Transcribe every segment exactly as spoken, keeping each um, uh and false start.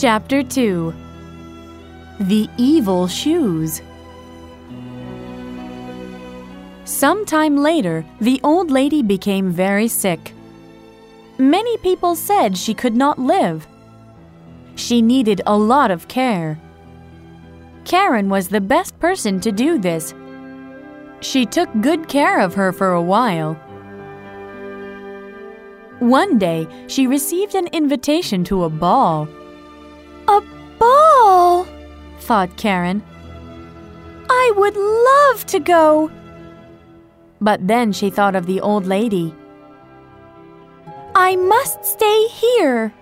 Chapter two. The Evil Shoes. Sometime later, the old lady became very sick. Many people said she could not live. She needed a lot of care. Karen was the best person to do this. She took good care of her for a while. One day, she received an invitation to a ball. A ball, thought Karen. I would love to go. But then she thought of the old lady. I must stay here.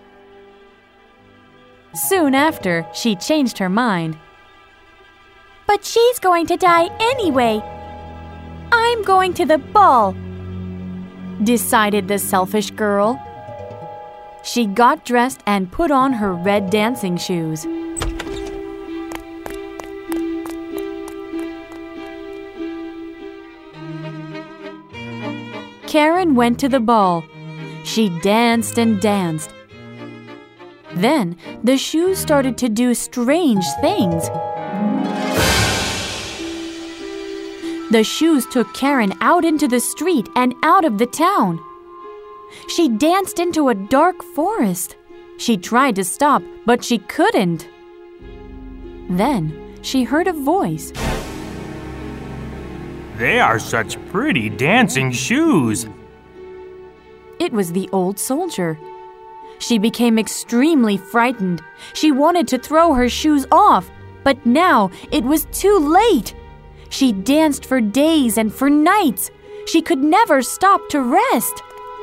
Soon after, she changed her mind. But she's going to die anyway. I'm going to the ball, decided the selfish girl. She got dressed and put on her red dancing shoes. Karen went to the ball. She danced and danced. Then the shoes started to do strange things. The shoes took Karen out into the street and out of the town. She danced into a dark forest. She tried to stop, but she couldn't. Then she heard a voice. They are such pretty dancing shoes. It was the old soldier. She became extremely frightened. She wanted to throw her shoes off, but now it was too late. She danced for days and for nights. She could never stop to rest.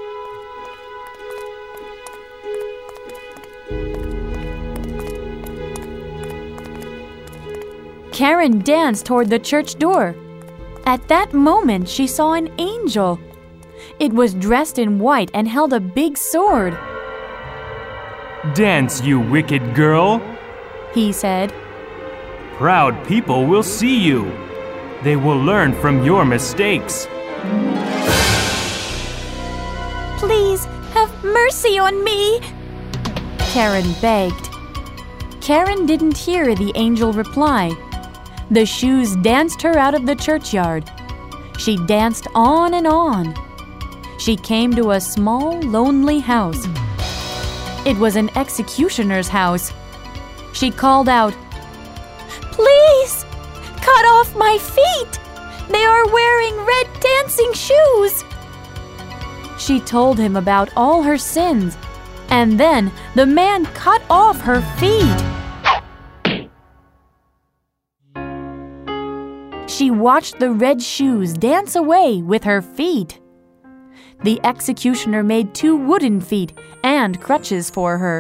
Karen danced toward the church door. At that moment, she saw an angel. It was dressed in white and held a big sword. Dance, you wicked girl, he said. Proud people will see you. They will learn from your mistakes. Please have mercy on me, Karen begged. Karen didn't hear the angel reply. The shoes danced her out of the churchyard. She danced on and on. She came to a small, lonely house. It was an executioner's house. She called out, Please, cut off my feet! They are wearing red dancing shoes! She told him about all her sins, and then the man cut off her feet. She watched the red shoes dance away with her feet. The executioner made two wooden feet and crutches for her.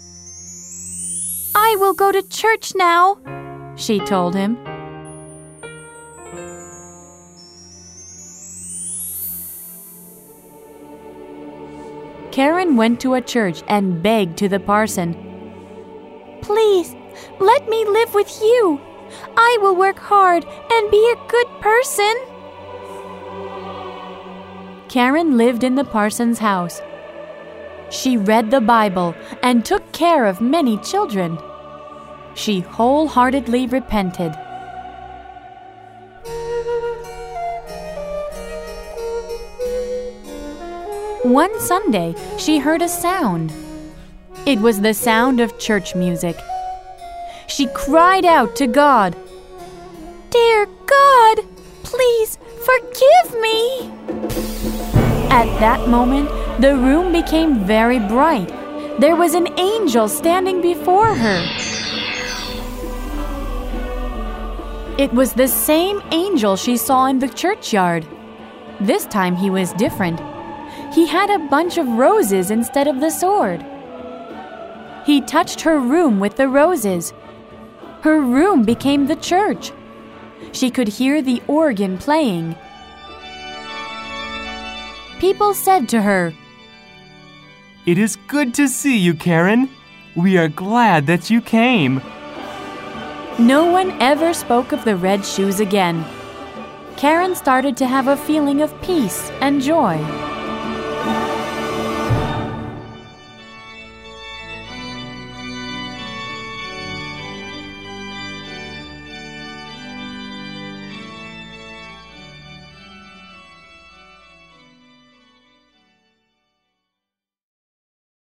I will go to church now, she told him. Karen went to a church and begged to the parson. Please, let me live with you. I will work hard and be a good person. Karen lived in the parson's house. She read the Bible and took care of many children. She wholeheartedly repented. One Sunday, she heard a sound. It was the sound of church music. She cried out to God, Dear God, please forgive me. At that moment, the room became very bright. There was an angel standing before her. It was the same angel she saw in the churchyard. This time he was different. He had a bunch of roses instead of the sword. He touched her room with the roses. Her room became the church. She could hear the organ playing. People said to her, It is good to see you, Karen. We are glad that you came. No one ever spoke of the red shoes again. Karen started to have a feeling of peace and joy.